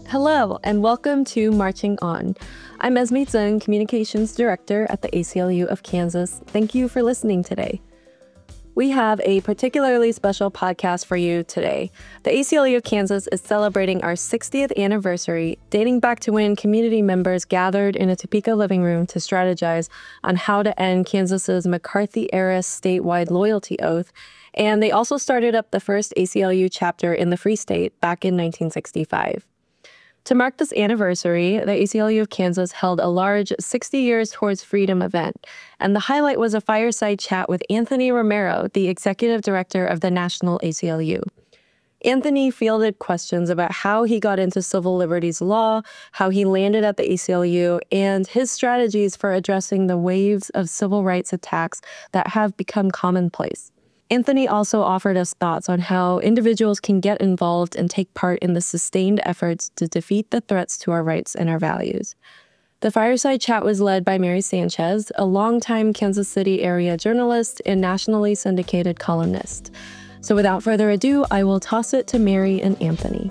Hello, and welcome to Marching On. I'm Esme Zeng, Communications Director at the ACLU of Kansas. Thank you for listening today. We have a particularly special podcast for you today. The ACLU of Kansas is celebrating our 60th anniversary, dating back to when community members gathered in a Topeka living room to strategize on how to end Kansas's McCarthy-era statewide loyalty oath, and they also started up the first ACLU chapter in the Free State back in 1965. To mark this anniversary, the ACLU of Kansas held a large 60 Years Towards Freedom event, and the highlight was a fireside chat with Anthony Romero, the executive director of the National ACLU. Anthony fielded questions about how he got into civil liberties law, how he landed at the ACLU, and his strategies for addressing the waves of civil rights attacks that have become commonplace. Anthony also offered us thoughts on how individuals can get involved and take part in the sustained efforts to defeat the threats to our rights and our values. The fireside chat was led by Mary Sanchez, a longtime Kansas City area journalist and nationally syndicated columnist. So without further ado, I will toss it to Mary and Anthony.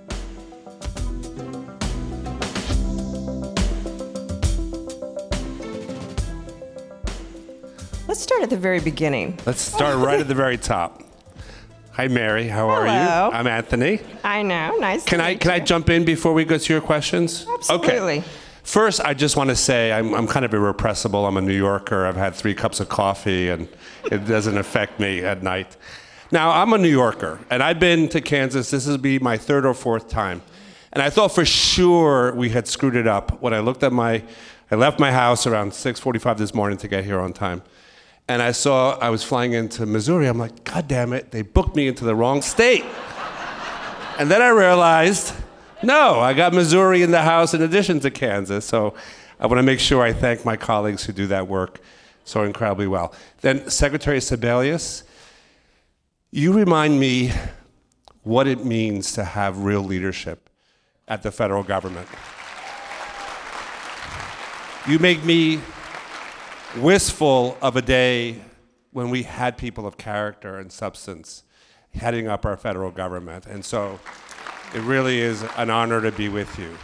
Let's start at the very beginning. Let's start right at the very top. Hi, Mary. How are you? Hello. I'm Anthony. I know. Nice Can to meet I you. jump in before we go to your questions? Absolutely. Okay. First, I just want to say I'm kind of irrepressible. I'm a New Yorker. I've had 3 cups of coffee, and it doesn't affect me at night. Now, I'm a New Yorker, and I've been to Kansas. This will be my 3rd or 4th time. And I thought for sure we had screwed it up when I left my house around 6:45 this morning to get here on time. And I saw I was flying into Missouri. I'm like, God damn it, they booked me into the wrong state. And then I realized, no, I got Missouri in the house in addition to Kansas. So I want to make sure I thank my colleagues who do that work so incredibly well. Then Secretary Sebelius, you remind me what it means to have real leadership at the federal government. You make me wistful of a day when we had people of character and substance heading up our federal government. And so it really is an honor to be with you.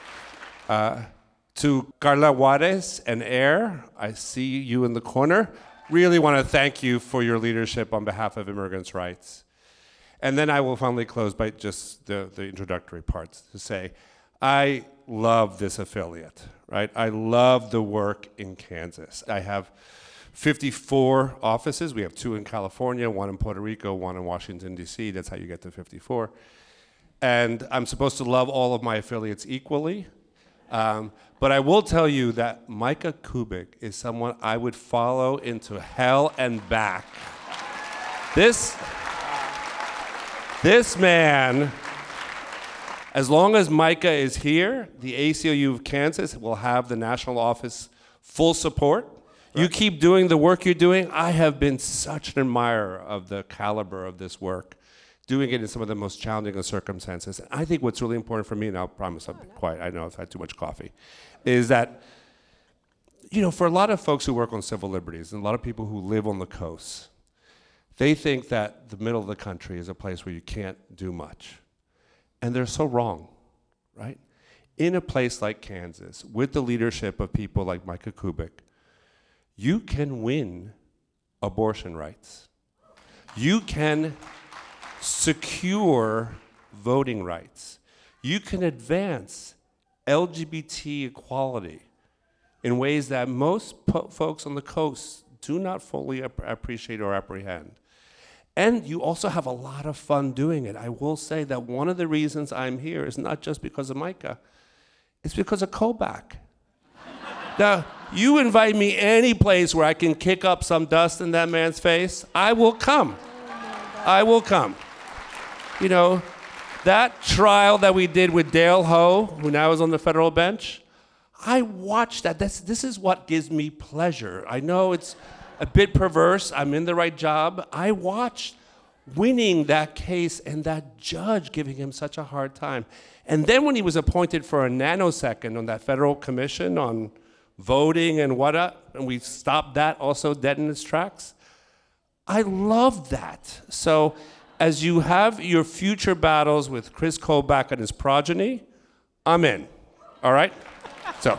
To Carla Juarez and Air, I see you in the corner. Really want to thank you for your leadership on behalf of immigrants' rights. And then I will finally close by just the introductory parts to say, I love this affiliate, right? I love the work in Kansas. I have 54 offices. We have 2 in California, 1 in Puerto Rico, 1 in Washington, D.C. That's how you get to 54. And I'm supposed to love all of my affiliates equally. But I will tell you that Micah Kubik is someone I would follow into hell and back. This man, as long as Micah is here, the ACLU of Kansas will have the national office full support. Right. You keep doing the work you're doing. I have been such an admirer of the caliber of this work, doing it in some of the most challenging of circumstances. And I think what's really important for me, and I'll promise I'll be quiet, I know I've had too much coffee, is that, for a lot of folks who work on civil liberties and a lot of people who live on the coast, they think that the middle of the country is a place where you can't do much. And they're so wrong, right? In a place like Kansas, with the leadership of people like Micah Kubik, you can win abortion rights. You can secure voting rights. You can advance LGBT equality in ways that most folks on the coast do not fully appreciate or apprehend. And you also have a lot of fun doing it. I will say that one of the reasons I'm here is not just because of Micah, it's because of Kobach. Now, you invite me any place where I can kick up some dust in that man's face, I will come. I will come. That trial that we did with Dale Ho, who now is on the federal bench, I watched that. This is what gives me pleasure. I know it's a bit perverse. I'm in the right job. I watched winning that case and that judge giving him such a hard time. And then when he was appointed for a nanosecond on that federal commission on voting and whatnot, and we stopped that also dead in its tracks, I love that. So as you have your future battles with Chris Kobach and his progeny, I'm in. All right? So.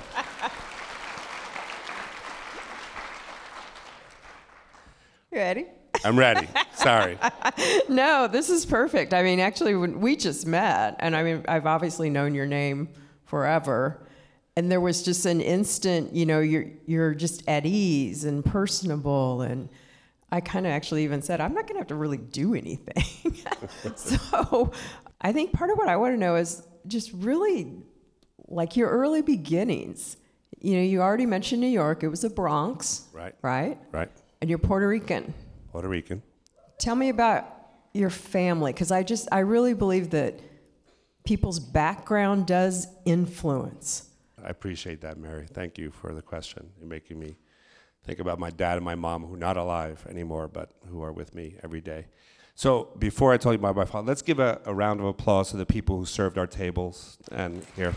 Ready? I'm ready. Sorry. No, this is perfect. I mean, actually, when we just met, and I mean, I've obviously known your name forever, and there was just an instant, you're just at ease and personable, and I kind of actually even said, I'm not going to have to really do anything. So I think part of what I want to know is just really like your early beginnings. You already mentioned New York. It was the Bronx. Right. Right? Right. And you're Puerto Rican. Puerto Rican. Tell me about your family, because I really believe that people's background does influence. I appreciate that, Mary. Thank you for the question. You're making me think about my dad and my mom, who are not alive anymore, but who are with me every day. So before I tell you about my father, let's give a round of applause to the people who served our tables and here.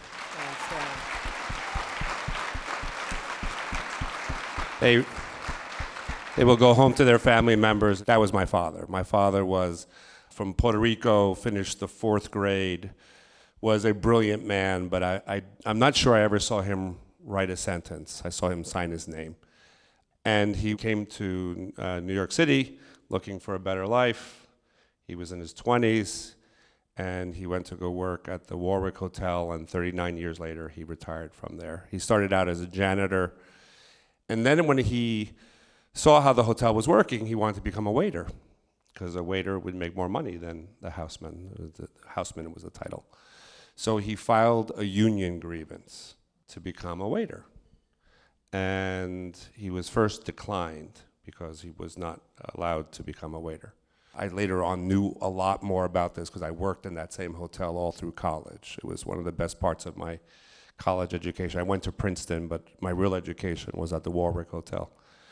They will go home to their family members. That was my father. My father was from Puerto Rico, finished the 4th grade, was a brilliant man, but I'm not sure I ever saw him write a sentence. I saw him sign his name. And he came to New York City looking for a better life. He was in his 20s, and he went to go work at the Warwick Hotel, and 39 years later, he retired from there. He started out as a janitor, and then when he saw how the hotel was working, he wanted to become a waiter, because a waiter would make more money than the houseman. The houseman was the title. So he filed a union grievance to become a waiter. And he was first declined because he was not allowed to become a waiter. I later on knew a lot more about this because I worked in that same hotel all through college. It was one of the best parts of my college education. I went to Princeton, but my real education was at the Warwick Hotel.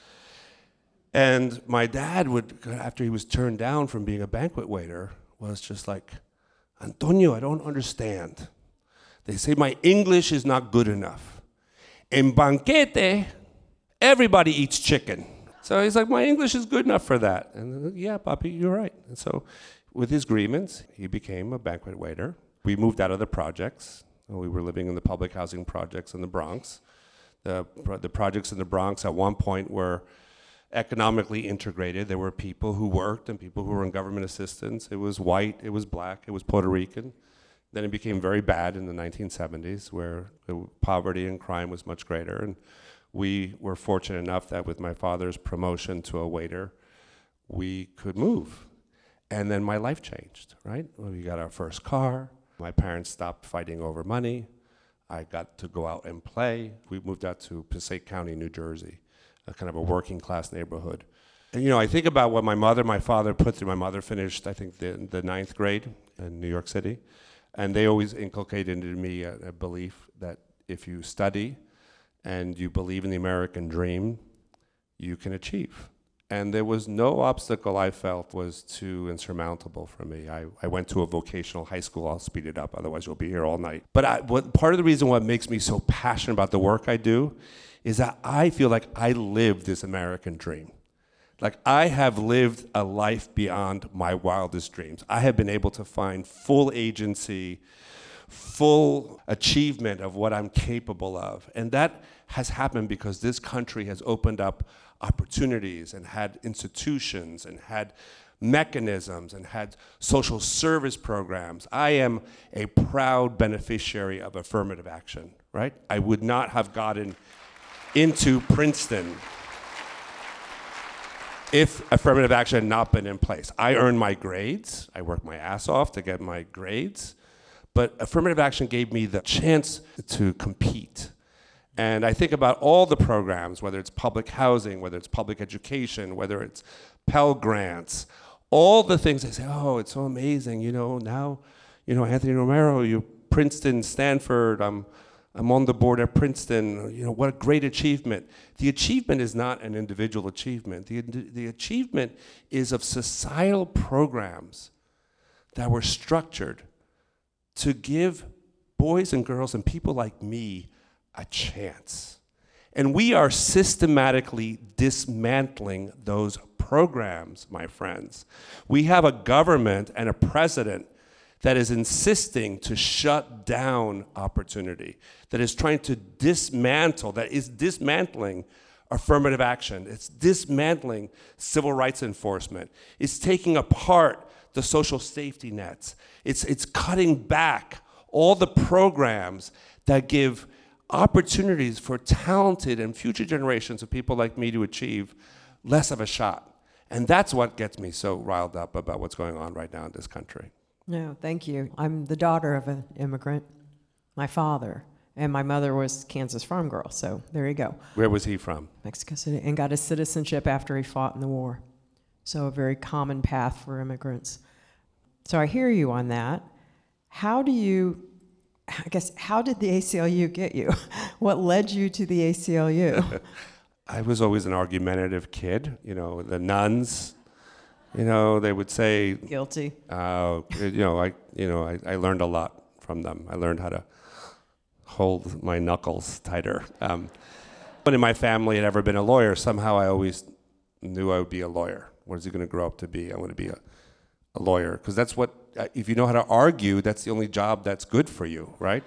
And my dad would, after he was turned down from being a banquet waiter, was just like, Antonio, I don't understand. They say my English is not good enough. In banquete, everybody eats chicken. So he's like, my English is good enough for that. And yeah, Papi, you're right. And so with his grievance, he became a banquet waiter. We moved out of the projects. We were living in the public housing projects in the Bronx. The projects in the Bronx at one point were economically integrated. There were people who worked and people who were in government assistance. It was white, it was black, it was Puerto Rican. Then it became very bad in the 1970s, where the poverty and crime was much greater. And we were fortunate enough that with my father's promotion to a waiter, we could move. And then my life changed, right? We got our first car. My parents stopped fighting over money. I got to go out and play. We moved out to Passaic County, New Jersey, a kind of a working class neighborhood. And I think about what my father put through. My mother finished, I think, the 9th grade in New York City. And they always inculcated into me a belief that if you study and you believe in the American dream, you can achieve. And there was no obstacle I felt was too insurmountable for me. I went to a vocational high school. I'll speed it up, otherwise you'll be here all night. But part of the reason what makes me so passionate about the work I do is that I feel like I live this American dream. Like I have lived a life beyond my wildest dreams. I have been able to find full agency, full achievement of what I'm capable of. And that has happened because this country has opened up opportunities and had institutions and had mechanisms and had social service programs. I am a proud beneficiary of affirmative action, right? I would not have gotten into Princeton if affirmative action had not been in place. I earned my grades. I worked my ass off to get my grades. But affirmative action gave me the chance to compete. And I think about all the programs, whether it's public housing, whether it's public education, whether it's Pell Grants, all the things I say, oh, it's so amazing. Now, Anthony Romero, you Princeton, Stanford, I'm on the board at Princeton, what a great achievement. The achievement is not an individual achievement. The achievement is of societal programs that were structured to give boys and girls and people like me a chance. And we are systematically dismantling those programs, my friends. We have a government and a president that is insisting to shut down opportunity, that is trying to dismantle, that is dismantling affirmative action. It's dismantling civil rights enforcement. It's taking apart the social safety nets. It's cutting back all the programs that give opportunities for talented and future generations of people like me to achieve less of a shot. And that's what gets me so riled up about what's going on right now in this country. No, thank you. I'm the daughter of an immigrant, my father, and my mother was Kansas farm girl, so there you go. Where was he from? Mexico City, and got his citizenship after he fought in the war. So a very common path for immigrants. So I hear you on that. How did the ACLU get you? What led you to the ACLU? I was always an argumentative kid. The nuns, they would say, Guilty. I learned a lot from them. I learned how to hold my knuckles tighter. But in my family, had ever been a lawyer. Somehow I always knew I would be a lawyer. What is he going to grow up to be? I want to be a lawyer. Because that's what, if you know how to argue, that's the only job that's good for you, right?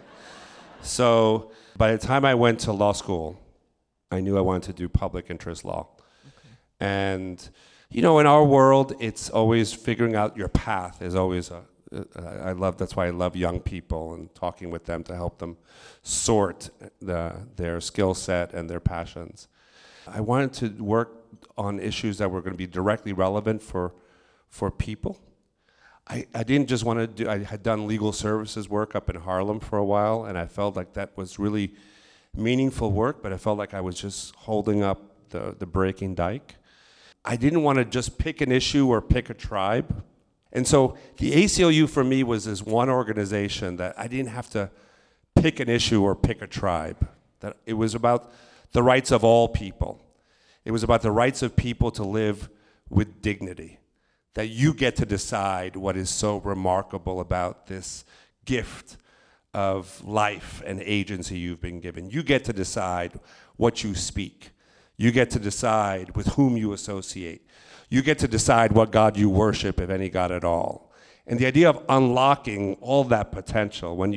So by the time I went to law school, I knew I wanted to do public interest law. Okay. And, in our world, it's always figuring out your path is always that's why I love young people and talking with them to help them sort their skill set and their passions. I wanted to work on issues that were going to be directly relevant for people. I didn't just want to do, I had done legal services work up in Harlem for a while, and I felt like that was really meaningful work, but I felt like I was just holding up the breaking dike. I didn't want to just pick an issue or pick a tribe. And so the ACLU for me was this one organization that I didn't have to pick an issue or pick a tribe. That it was about the rights of all people. It was about the rights of people to live with dignity. That you get to decide what is so remarkable about this gift of life and agency you've been given. You get to decide what you speak. You get to decide with whom you associate. You get to decide what God you worship, if any God at all. And the idea of unlocking all that potential, when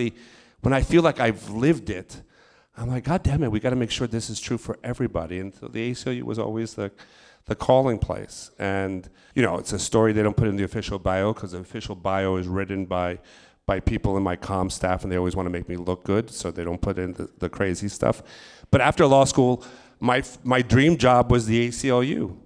I feel like I've lived it, I'm like, God damn it, we got to make sure this is true for everybody. And so the ACLU was always the calling place. And, it's a story they don't put in the official bio, because the official bio is written by people in my comm staff, and they always want to make me look good, so they don't put in the crazy stuff. But after law school, my dream job was the ACLU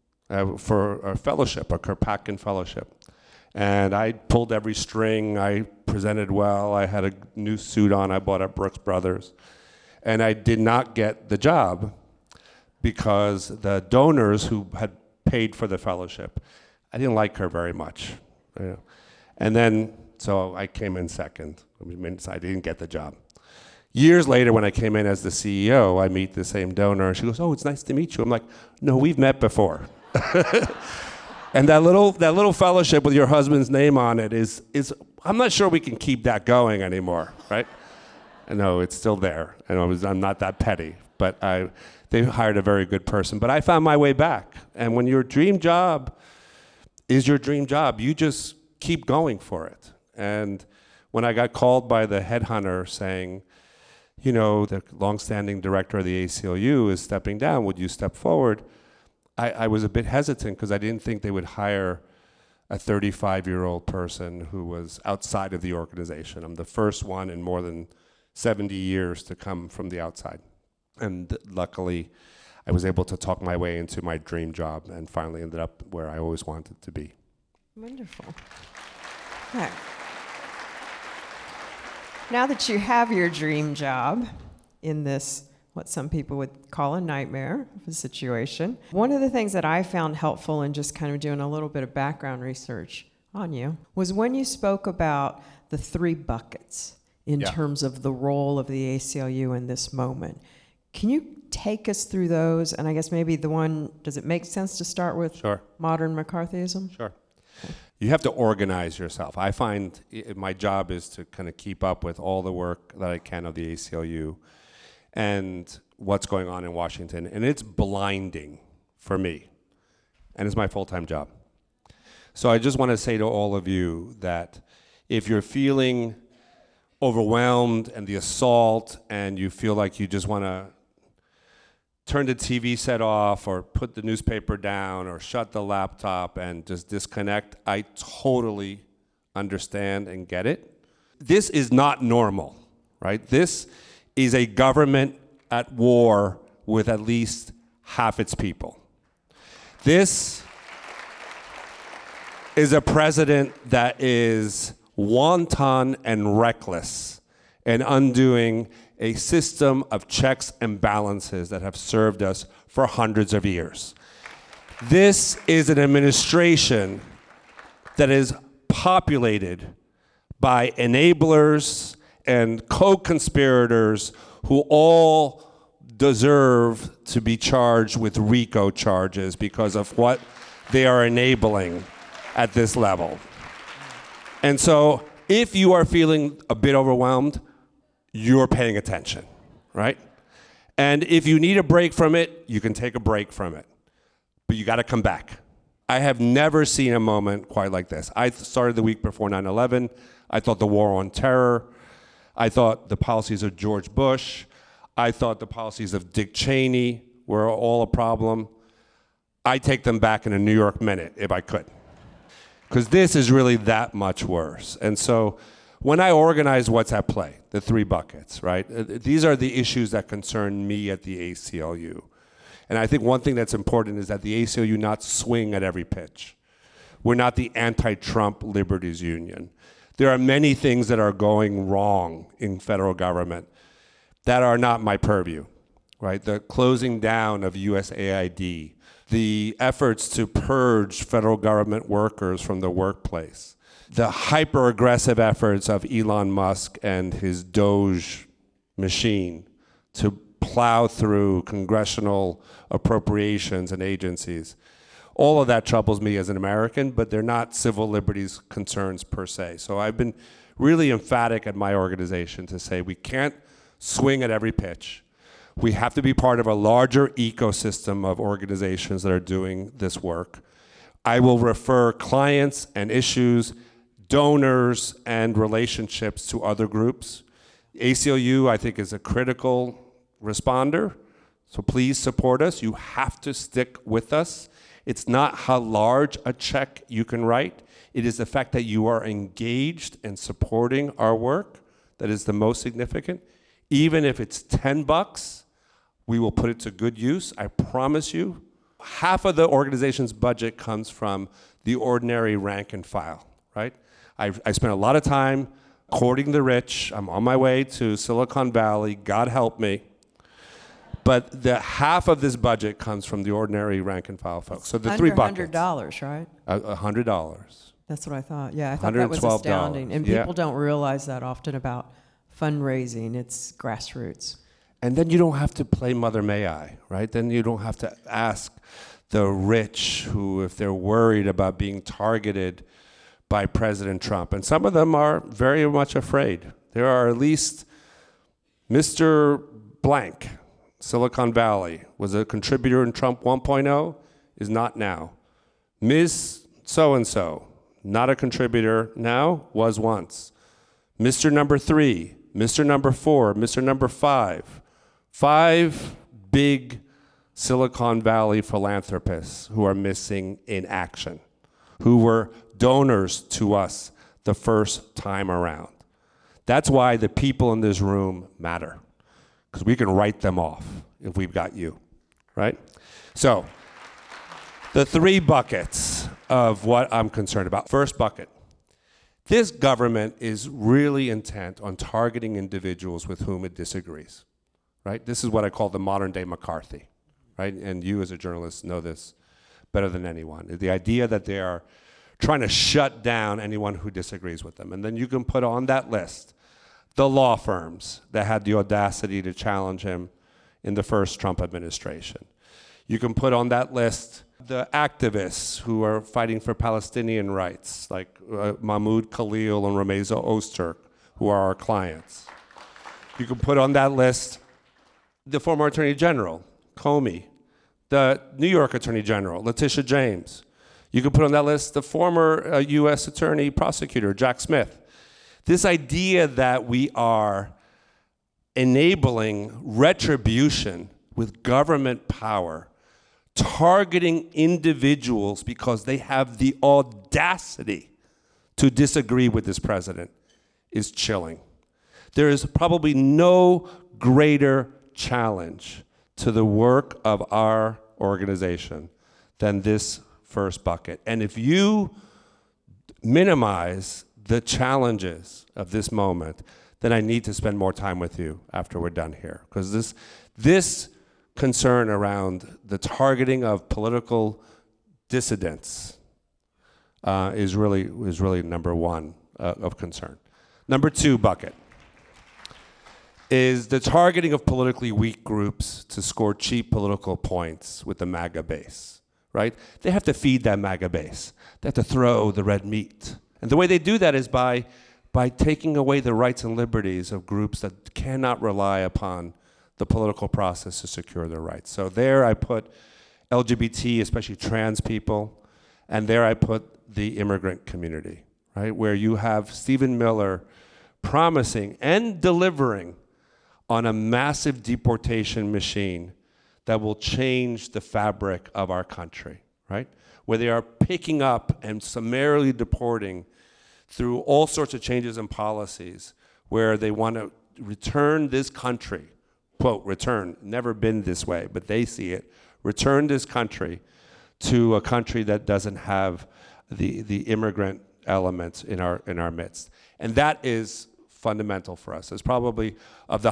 for a fellowship, a Kirkpatrick fellowship. And I pulled every string, I presented well, I had a new suit on, I bought at Brooks Brothers. And I did not get the job because the donors who had paid for the fellowship, I didn't like her very much. And then, so I came in second. I didn't get the job. Years later, when I came in as the CEO, I meet the same donor. She goes, "Oh, it's nice to meet you." I'm like, "No, we've met before." And that little fellowship with your husband's name on it is I'm not sure we can keep that going anymore, right? No, it's still there. I'm not that petty, but they hired a very good person. But I found my way back. And when your dream job is your dream job, you just keep going for it. And when I got called by the headhunter saying, the longstanding director of the ACLU is stepping down, would you step forward? I was a bit hesitant because I didn't think they would hire a 35-year-old person who was outside of the organization. I'm the first one in more than 70 years to come from the outside. And luckily, I was able to talk my way into my dream job and finally ended up where I always wanted to be. Wonderful. Okay. Now that you have your dream job in this, what some people would call a nightmare of a situation, one of the things that I found helpful in just kind of doing a little bit of background research on you was when you spoke about the 3 buckets in terms of the role of the ACLU in this moment. Can you take us through those? And I guess maybe does it make sense to start with Sure. modern McCarthyism? Sure. Okay. You have to organize yourself. I find my job is to kind of keep up with all the work that I can of the ACLU and what's going on in Washington. And it's blinding for me. And it's my full-time job. So I just want to say to all of you that if you're feeling overwhelmed and the assault and you feel like you just want to turn the TV set off or put the newspaper down or shut the laptop and just disconnect, I totally understand and get it. This is not normal, right? This is a government at war with at least half its people. This is a president that is wanton and reckless and undoing a system of checks and balances that have served us for hundreds of years. This is an administration that is populated by enablers and co-conspirators who all deserve to be charged with RICO charges because of what they are enabling at this level. And so if you are feeling a bit overwhelmed, you're paying attention, right? And if you need a break from it, you can take a break from it. But you got to come back. I have never seen a moment quite like this. I started the week before 9/11. I thought the war on terror. I thought the policies of George Bush. I thought the policies of Dick Cheney were all a problem. I'd take them back in a New York minute if I could. Because this is really that much worse. And so when I organize what's at play, the three buckets, right? These are the issues that concern me at the ACLU. And I think one thing that's important is that the ACLU not swing at every pitch. We're not the anti-Trump liberties union. There are many things that are going wrong in federal government that are not my purview, right? The closing down of USAID, the efforts to purge federal government workers from the workplace, the hyper-aggressive efforts of Elon Musk and his Doge machine to plow through congressional appropriations and agencies. All of that troubles me as an American, but they're not civil liberties concerns per se. So I've been really emphatic at my organization to say we can't swing at every pitch. We have to be part of a larger ecosystem of organizations that are doing this work. I will refer clients and issues, donors, and relationships to other groups. ACLU, I think, is a critical responder, so please support us. You have to stick with us. It's not how large a check you can write. It is the fact that you are engaged and supporting our work that is the most significant. Even if it's $10, we will put it to good use, I promise you. Half of the organization's budget comes from the ordinary rank and file, right? I spent a lot of time courting the rich. I'm on my way to Silicon Valley, God help me. But the half of this budget comes from the ordinary rank and file folks. So the three buckets. $100, right? $100. That's what I thought. Yeah, I thought that was astounding. And people don't realize that often about fundraising. It's grassroots. And then you don't have to play Mother May I, right? Then you don't have to ask the rich who, if they're worried about being targeted by President Trump, and some of them are very much afraid. There are at least Mr. Blank, Silicon Valley, was a contributor in Trump 1.0, is not now. Ms. So-and-so, not a contributor now, was once. Mr. Number 3, Mr. Number 4, Mr. Number 5. 5 big Silicon Valley philanthropists who are missing in action, who were donors to us the first time around. That's why the people in this room matter, because we can write them off if we've got you, right? So, the three buckets of what I'm concerned about. First bucket, this government is really intent on targeting individuals with whom it disagrees. Right? This is what I call the modern day McCarthy, right? And you as a journalist know this better than anyone. The idea that they are trying to shut down anyone who disagrees with them. And then you can put on that list the law firms that had the audacity to challenge him in the first Trump administration. You can put on that list the activists who are fighting for Palestinian rights, like Mahmoud Khalil and Rameza Ozturk, who are our clients. You can put on that list the former Attorney General, Comey, the New York Attorney General, Letitia James. You can put on that list the former U.S. Attorney Prosecutor, Jack Smith. This idea that we are enabling retribution with government power, targeting individuals because they have the audacity to disagree with this president, is chilling. There is probably no greater challenge to the work of our organization than this first bucket. And if you minimize the challenges of this moment, then I need to spend more time with you after we're done here. Because this concern around the targeting of political dissidents is really number one of concern. Number two bucket is the targeting of politically weak groups to score cheap political points with the MAGA base, right? They have to feed that MAGA base. They have to throw the red meat. And the way they do that is by taking away the rights and liberties of groups that cannot rely upon the political process to secure their rights. So there I put LGBT, especially trans people, and there I put the immigrant community, right? Where you have Stephen Miller promising and delivering on a massive deportation machine that will change the fabric of our country, right? Where they are picking up and summarily deporting through all sorts of changes in policies, where they want to return this country, quote, return, never been this way, but they see it, return this country to a country that doesn't have the immigrant elements in our midst. And that is fundamental for us. It's probably, of the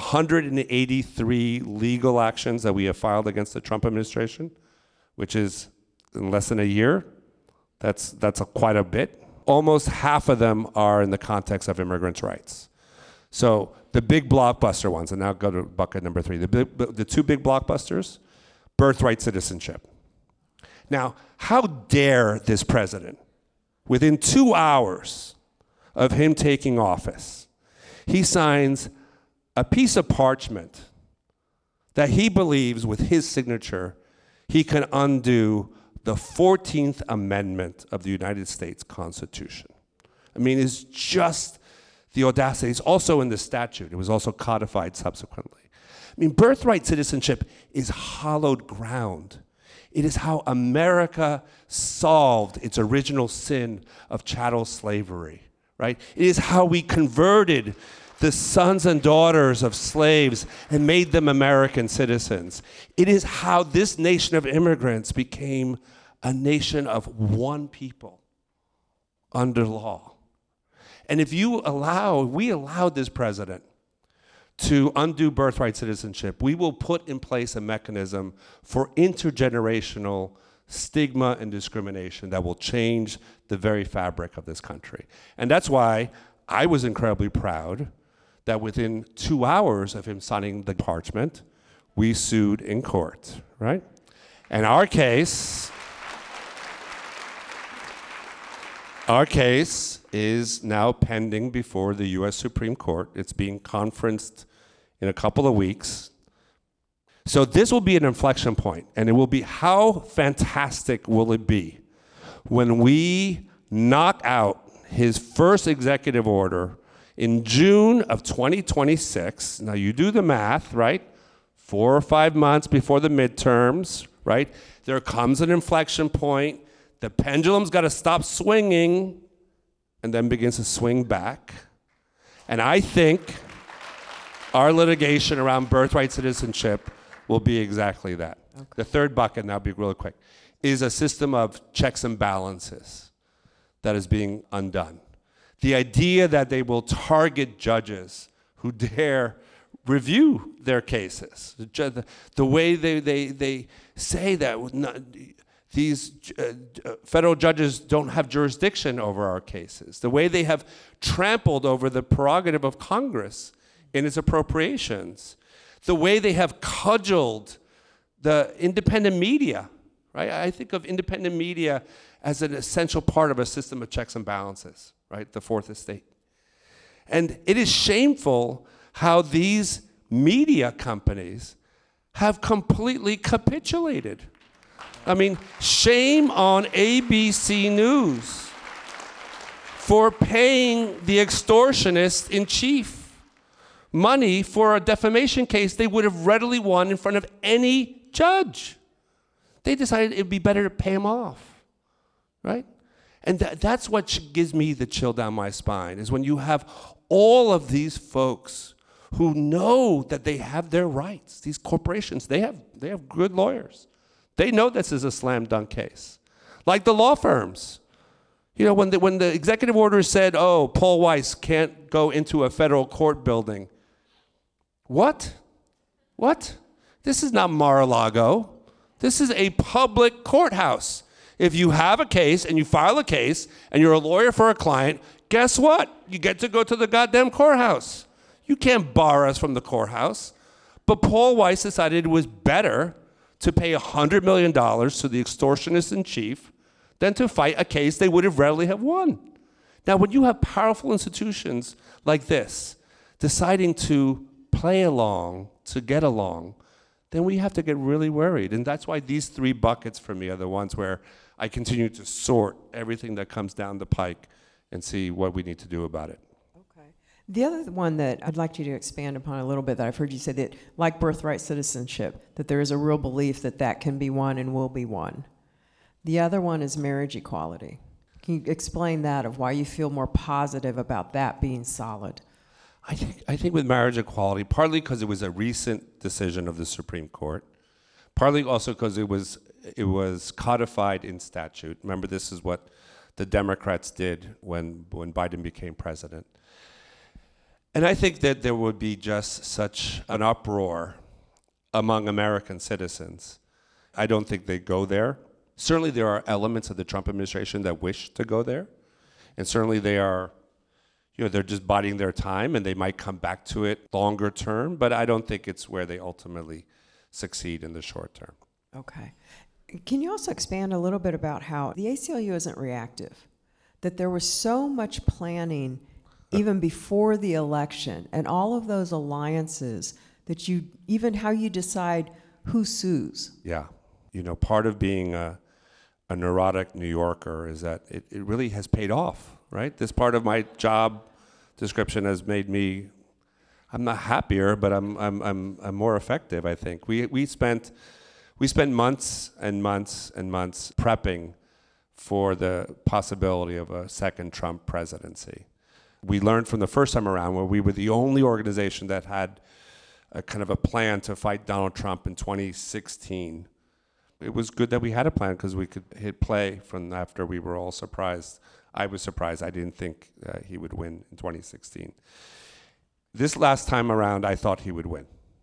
183 legal actions that we have filed against the Trump administration, which is in less than a year, that's quite a bit. Almost half of them are in the context of immigrants' rights. So the big blockbuster ones, and now go to bucket number three. The two big blockbusters, birthright citizenship. Now, how dare this president, within 2 hours of him taking office, he signs a piece of parchment that he believes with his signature he can undo the 14th Amendment of the United States Constitution. I mean, it's just the audacity. It's also in the statute. It was also codified subsequently. I mean, birthright citizenship is hallowed ground. It is how America solved its original sin of chattel slavery, right? It is how we converted the sons and daughters of slaves and made them American citizens. It is how this nation of immigrants became a nation of one people under law. And if we allowed this president to undo birthright citizenship, we will put in place a mechanism for intergenerational stigma and discrimination that will change the very fabric of this country. And that's why I was incredibly proud that within 2 hours of him signing the parchment, we sued in court, right? And our case is now pending before the US Supreme Court. It's being conferenced in a couple of weeks. So this will be an inflection point, and it will be, how fantastic will it be when we knock out his first executive order in June of 2026. Now you do the math, right? 4 or 5 months before the midterms, right? There comes an inflection point. The pendulum's got to stop swinging and then begins to swing back. And I think our litigation around birthright citizenship will be exactly that. Okay. The third bucket, and I'll be really quick, is a system of checks and balances that is being undone. The idea that they will target judges who dare review their cases. The way they say that these federal judges don't have jurisdiction over our cases. The way they have trampled over the prerogative of Congress in its appropriations. The way they have cudgeled the independent media, right? I think of independent media as an essential part of a system of checks and balances, right? The fourth estate. And it is shameful how these media companies have completely capitulated. I mean, shame on ABC News for paying the extortionist in chief money for a defamation case they would have readily won in front of any judge. They decided it'd be better to pay him off, right? And that's what gives me the chill down my spine, is when you have all of these folks who know that they have their rights. These corporations, they have good lawyers. They know this is a slam dunk case. Like the law firms. You know, when the executive order said, oh, Paul Weiss can't go into a federal court building. What? This is not Mar-a-Lago. This is a public courthouse. If you have a case and you file a case and you're a lawyer for a client, guess what? You get to go to the goddamn courthouse. You can't bar us from the courthouse. But Paul Weiss decided it was better to pay $100 million to the extortionist in chief than to fight a case they would have readily have won. Now, when you have powerful institutions like this deciding to play along, to get along, then we have to get really worried. And that's why these three buckets for me are the ones where I continue to sort everything that comes down the pike and see what we need to do about it. Okay. The other one that I'd like you to expand upon a little bit, that I've heard you say that, like birthright citizenship, that there is a real belief that that can be won and will be won. The other one is marriage equality. Can you explain that, of why you feel more positive about that being solid? I think with marriage equality, partly because it was a recent decision of the Supreme Court, partly also because it was codified in statute. Remember, this is what the Democrats did when Biden became president. And I think that there would be just such an uproar among American citizens. I don't think they go there. Certainly there are elements of the Trump administration that wish to go there. And certainly they are, they're just biding their time, and they might come back to it longer term, but I don't think it's where they ultimately succeed in the short term. Okay. Can you also expand a little bit about how the ACLU isn't reactive? That there was so much planning even before the election, and all of those alliances, that even how you decide who sues. Yeah. Part of being a neurotic New Yorker is that it really has paid off, right? This part of my job description has made me, I'm not happier, but I'm more effective, I think. We spent months and months and months prepping for the possibility of a second Trump presidency. We learned from the first time around, where we were the only organization that had a kind of a plan to fight Donald Trump in 2016. It was good that we had a plan, because we could hit play from after we were all surprised. I was surprised. I didn't think he would win in 2016. This last time around, I thought he would win.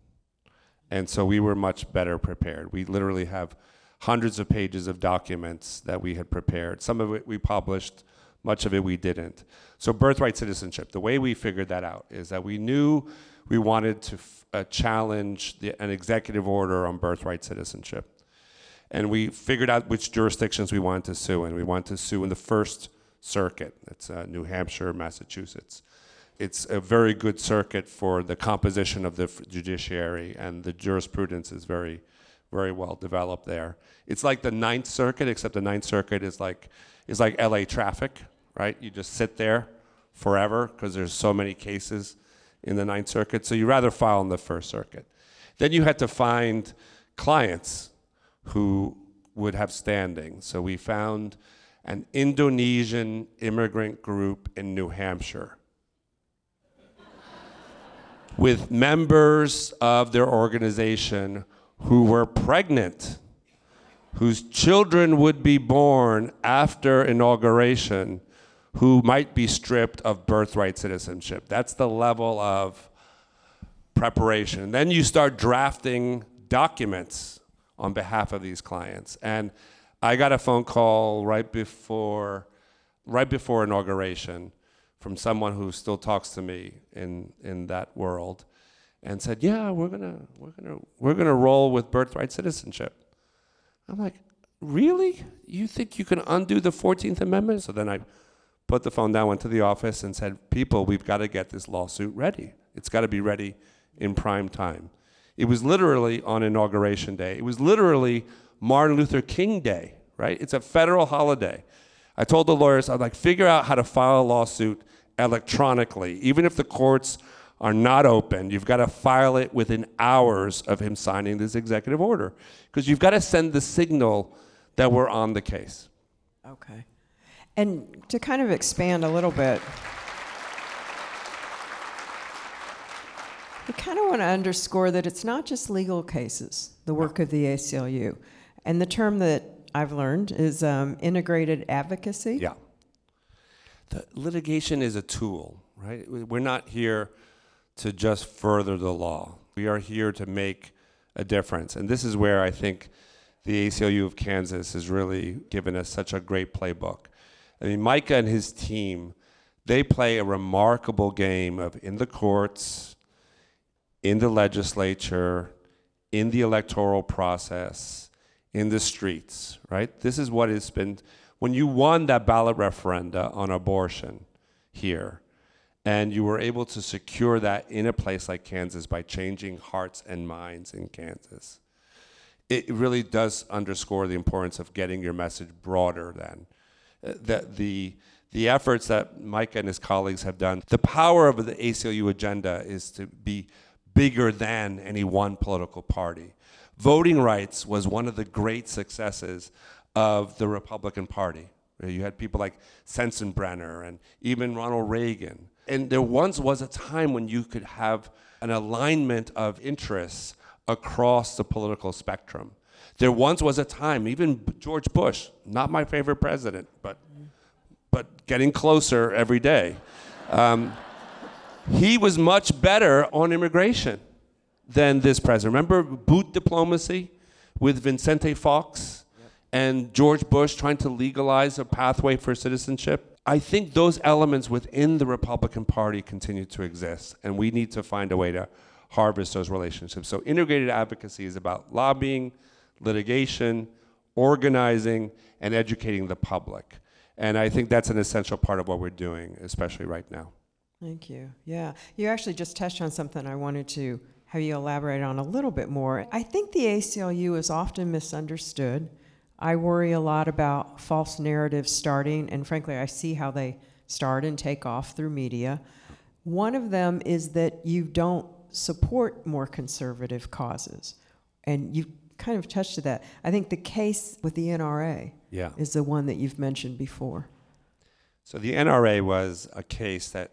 And so we were much better prepared. We literally have hundreds of pages of documents that we had prepared. Some of it we published, much of it we didn't. So birthright citizenship, the way we figured that out is that we knew we wanted to challenge an executive order on birthright citizenship. And we figured out which jurisdictions we wanted to sue in. We wanted to sue in the First Circuit. It's New Hampshire, Massachusetts. It's a very good circuit for the composition of the judiciary, and the jurisprudence is very, very well developed there. It's like the Ninth Circuit, except the Ninth Circuit is like LA traffic, right? You just sit there forever because there's so many cases in the Ninth Circuit. So you rather file in the First Circuit. Then you had to find clients who would have standing. So we found an Indonesian immigrant group in New Hampshire with members of their organization who were pregnant, whose children would be born after inauguration, who might be stripped of birthright citizenship. That's the level of preparation. And then you start drafting documents on behalf of these clients. And I got a phone call right before inauguration from someone who still talks to me in that world, and said, "Yeah, we're gonna roll with birthright citizenship." I'm like, "Really? You think you can undo the 14th Amendment?" So then I put the phone down, went to the office, and said, "People, we've got to get this lawsuit ready. It's got to be ready in prime time." It was literally on Inauguration Day. It was literally Martin Luther King Day, right? It's a federal holiday. I told the lawyers, I'd like, figure out how to file a lawsuit electronically. Even if the courts are not open, you've got to file it within hours of him signing this executive order. Because you've got to send the signal that we're on the case. Okay. And to kind of expand a little bit, we kind of want to underscore that it's not just legal cases, the work of the ACLU. And the term that I've learned is integrated advocacy. Yeah. The litigation is a tool, right? We're not here to just further the law. We are here to make a difference. And this is where I think the ACLU of Kansas has really given us such a great playbook. I mean, Micah and his team, they play a remarkable game of in the courts, in the legislature, in the electoral process, in the streets, right? This is what it's been. When you won that ballot referenda on abortion here, and you were able to secure that in a place like Kansas by changing hearts and minds in Kansas, it really does underscore the importance of getting your message broader than the efforts that Mike and his colleagues have done. The power of the ACLU agenda is to be bigger than any one political party. Voting rights was one of the great successes of the Republican Party. You had people like Sensenbrenner and even Ronald Reagan. And there once was a time when you could have an alignment of interests across the political spectrum. There once was a time, even George Bush, not my favorite president, but getting closer every day. He was much better on immigration than this president. Remember boot diplomacy with Vicente Fox and George Bush trying to legalize a pathway for citizenship? I think those elements within the Republican Party continue to exist, and we need to find a way to harvest those relationships. So integrated advocacy is about lobbying, litigation, organizing, and educating the public. And I think that's an essential part of what we're doing, especially right now. Thank you. Yeah. You actually just touched on something I wanted to have you elaborate on a little bit more. I think the ACLU is often misunderstood. I worry a lot about false narratives starting, and frankly, I see how they start and take off through media. One of them is that you don't support more conservative causes, and you kind of touched to that. I think the case with the NRA is the one that you've mentioned before. So the NRA was a case that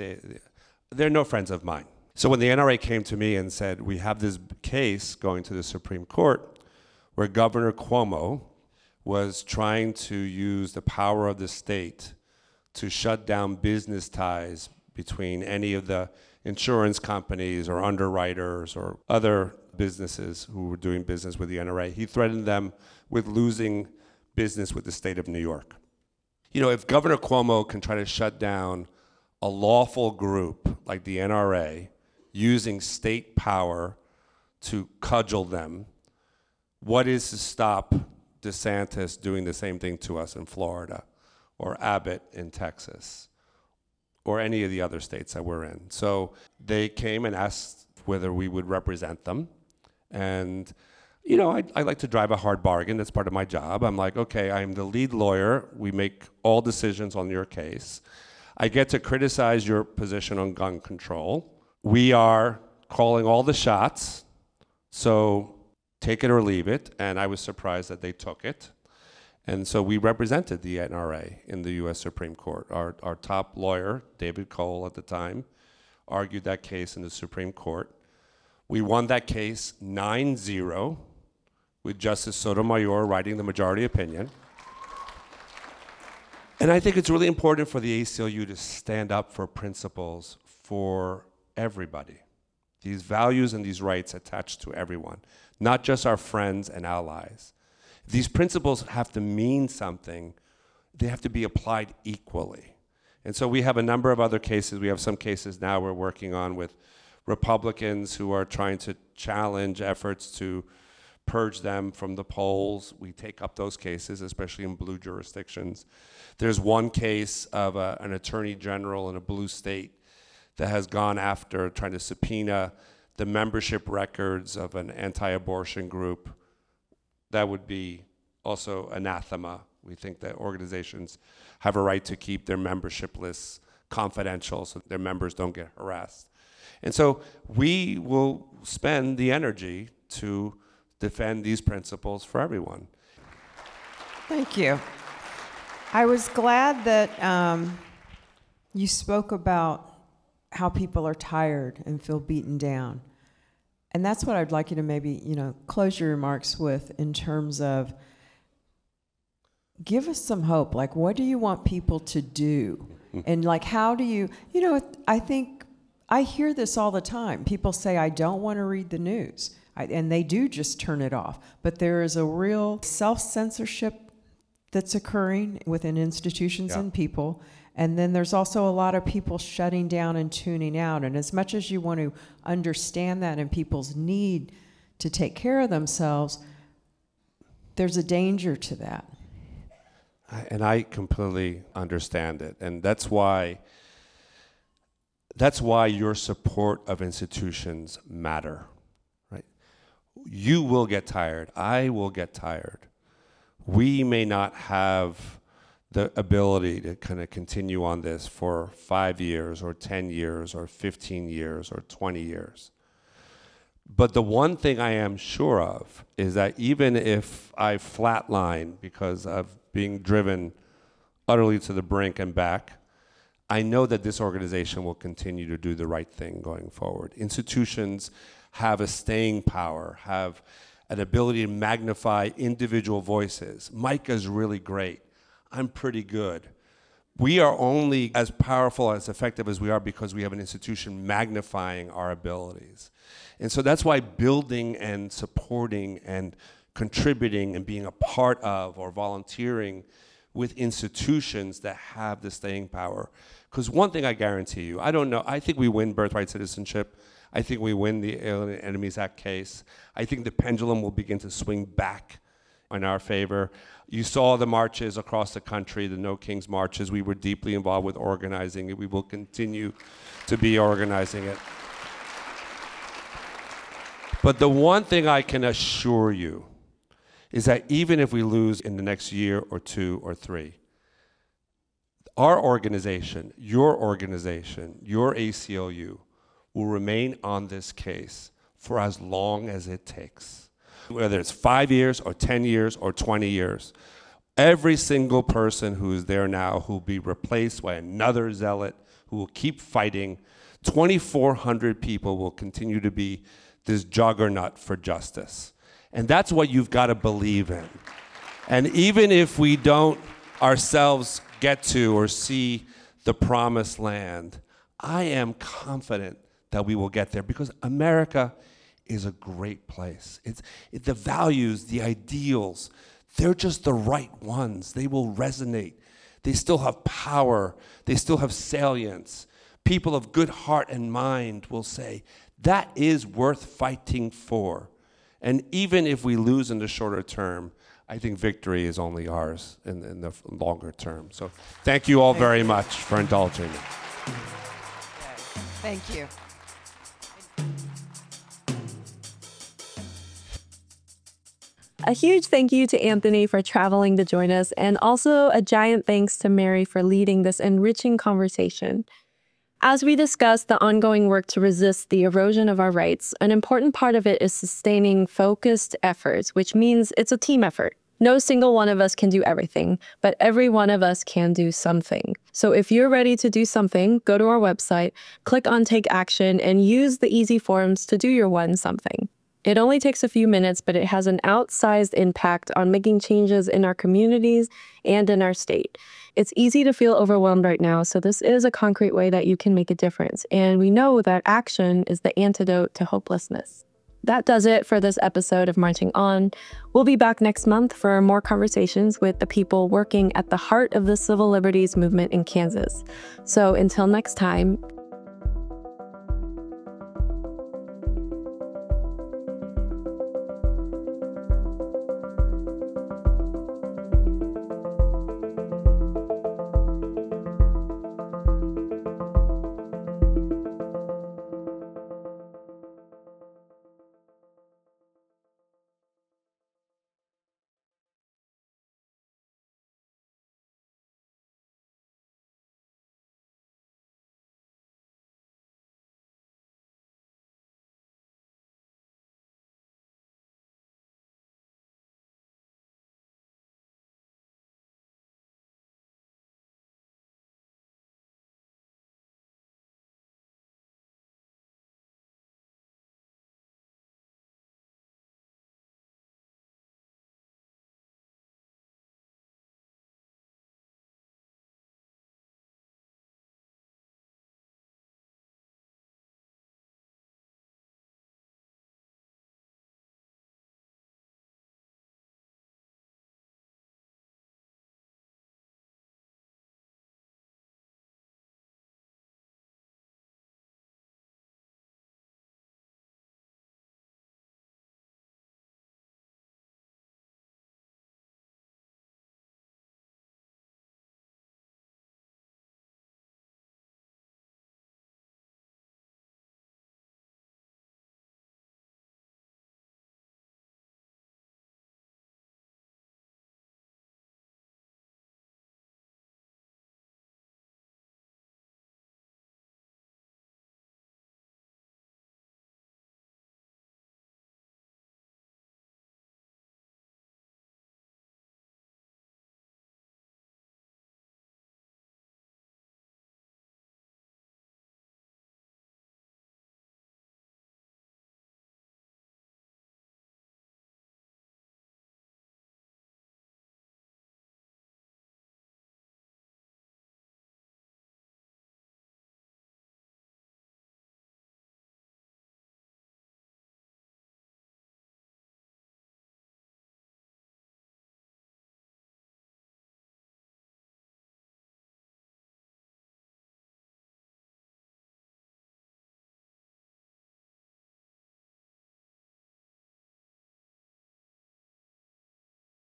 they're no friends of mine. So when the NRA came to me and said, we have this case going to the Supreme Court where Governor Cuomo was trying to use the power of the state to shut down business ties between any of the insurance companies or underwriters or other businesses who were doing business with the NRA. He threatened them with losing business with the state of New York. You know, if Governor Cuomo can try to shut down a lawful group like the NRA using state power to cudgel them, what is to stop DeSantis doing the same thing to us in Florida, or Abbott in Texas, or any of the other states that we're in? So they came and asked whether we would represent them. And, you know, I like to drive a hard bargain. That's part of my job. I'm like, okay, I'm the lead lawyer. We make all decisions on your case. I get to criticize your position on gun control. We are calling all the shots, so take it or leave it. And I was surprised that they took it. And so we represented the NRA in the U.S. Supreme Court. Our top lawyer, David Cole at the time, argued that case in the Supreme Court. We won that case 9-0, with Justice Sotomayor writing the majority opinion. And I think it's really important for the ACLU to stand up for principles for everybody. These values and these rights attached to everyone, not just our friends and allies. These principles have to mean something. They have to be applied equally. And so we have a number of other cases. We have some cases now we're working on with Republicans who are trying to challenge efforts to purge them from the polls. We take up those cases, especially in blue jurisdictions. There's one case of an attorney general in a blue state that has gone after trying to subpoena the membership records of an anti-abortion group. That would be also anathema We think that organizations have a right to keep their membership lists confidential so their members don't get harassed. And so we will spend the energy to defend these principles for everyone. Thank you. I was glad that you spoke about how people are tired and feel beaten down. And that's what I'd like you to maybe, close your remarks with in terms of give us some hope. Like, what do you want people to do? And like, how do you, I think I hear this all the time. People say, I don't want to read the news. And they do just turn it off. But there is a real self-censorship that's occurring within institutions and people. And then there's also a lot of people shutting down and tuning out. And as much as you want to understand that and people's need to take care of themselves, there's a danger to that. And I completely understand it. And that's why your support of institutions matter, right? You will get tired. I will get tired. We may not have the ability to kind of continue on this for 5 years or 10 years or 15 years or 20 years. But the one thing I am sure of is that even if I flatline because of being driven utterly to the brink and back, I know that this organization will continue to do the right thing going forward. Institutions have a staying power, have an ability to magnify individual voices. Micah's really great. I'm pretty good. We are only as powerful, as effective as we are because we have an institution magnifying our abilities. And so that's why building and supporting and contributing and being a part of or volunteering with institutions that have the staying power. Because one thing I guarantee you, I don't know, I think we win birthright citizenship. I think we win the Alien Enemies Act case. I think the pendulum will begin to swing back in our favor. You saw the marches across the country, the No Kings marches. We were deeply involved with organizing it. We will continue to be organizing it. But the one thing I can assure you is that even if we lose in the next year or 2 or 3, our organization, your ACLU, will remain on this case for as long as it takes. Whether it's 5 years or 10 years or 20 years, every single person who is there now who will be replaced by another zealot who will keep fighting, 2,400 people will continue to be this juggernaut for justice. And that's what you've got to believe in. And even if we don't ourselves get to or see the promised land, I am confident that we will get there because America is a great place. The values, the ideals, they're just the right ones. They will resonate. They still have power. They still have salience. People of good heart and mind will say, that is worth fighting for. And even if we lose in the shorter term, I think victory is only ours in the longer term. So thank you all very much for indulging me. Thank you. A huge thank you to Anthony for traveling to join us, and also a giant thanks to Mary for leading this enriching conversation. As we discussed the ongoing work to resist the erosion of our rights, an important part of it is sustaining focused efforts, which means it's a team effort. No single one of us can do everything, but every one of us can do something. So if you're ready to do something, go to our website, click on Take Action, and use the easy forms to do your one something. It only takes a few minutes, but it has an outsized impact on making changes in our communities and in our state. It's easy to feel overwhelmed right now, so this is a concrete way that you can make a difference. And we know that action is the antidote to hopelessness. That does it for this episode of Marching On. We'll be back next month for more conversations with the people working at the heart of the civil liberties movement in Kansas. So until next time,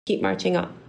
Keep marching on.